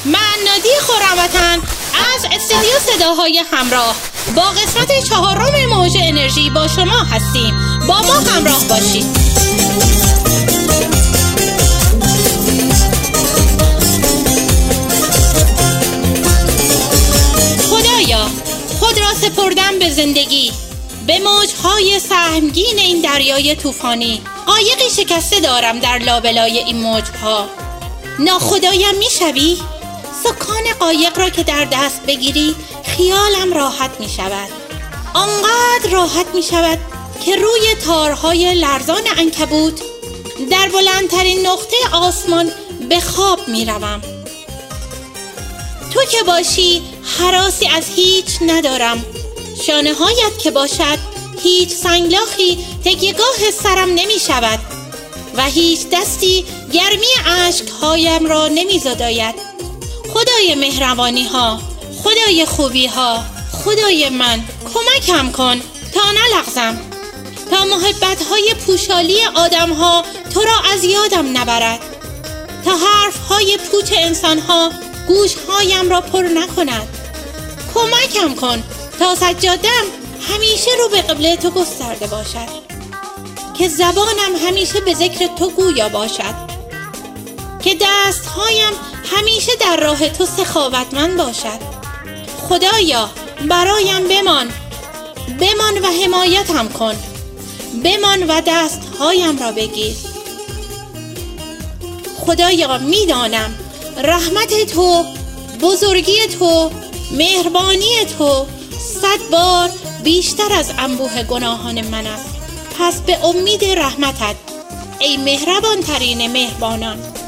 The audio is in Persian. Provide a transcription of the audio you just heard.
من نادی خرموطن از استودیو صداهای همراه با قسمت 4 موج انرژی با شما هستیم. با ما همراه باشید. خدایا، خود را سپردم به زندگی، به موجهای سهمگین این دریای طوفانی. قایقی شکسته دارم در لابلای این موجها. ناخدایم میشوی؟ سکان قایق را که در دست بگیری خیالم راحت می شود. آنقدر راحت می شود که روی تارهای لرزان عنکبوت در بلندترین نقطه آسمان به خواب می روم. تو که باشی هراسی از هیچ ندارم. شانه هایت که باشد هیچ سنگلاخی تکیهگاه سرم نمی شود و هیچ دستی گرمی اشکهایم را نمی زداید. خدای مهربانی ها، خدای خوبی ها، خدای من کمکم کن تا نلغزم، تا محبت های پوشالی آدم ها تو را از یادم نبرد، تا حرف های پوچ انسان ها گوش هایم را پر نکند. کمکم کن تا سجادم همیشه رو به قبله تو گسترده باشد، که زبانم همیشه به ذکر تو گویا باشد، که دستهایم همیشه در راه تو سخاوتمند باشد. خدایا برایم بمان و حمایتم کن، بمان و دستهایم را بگیر. خدایا میدانم رحمت تو، بزرگی تو، مهربانی تو 100 بار بیشتر از انبوه گناهان من است. پس به امید رحمتت ای مهربان ترین مهربانان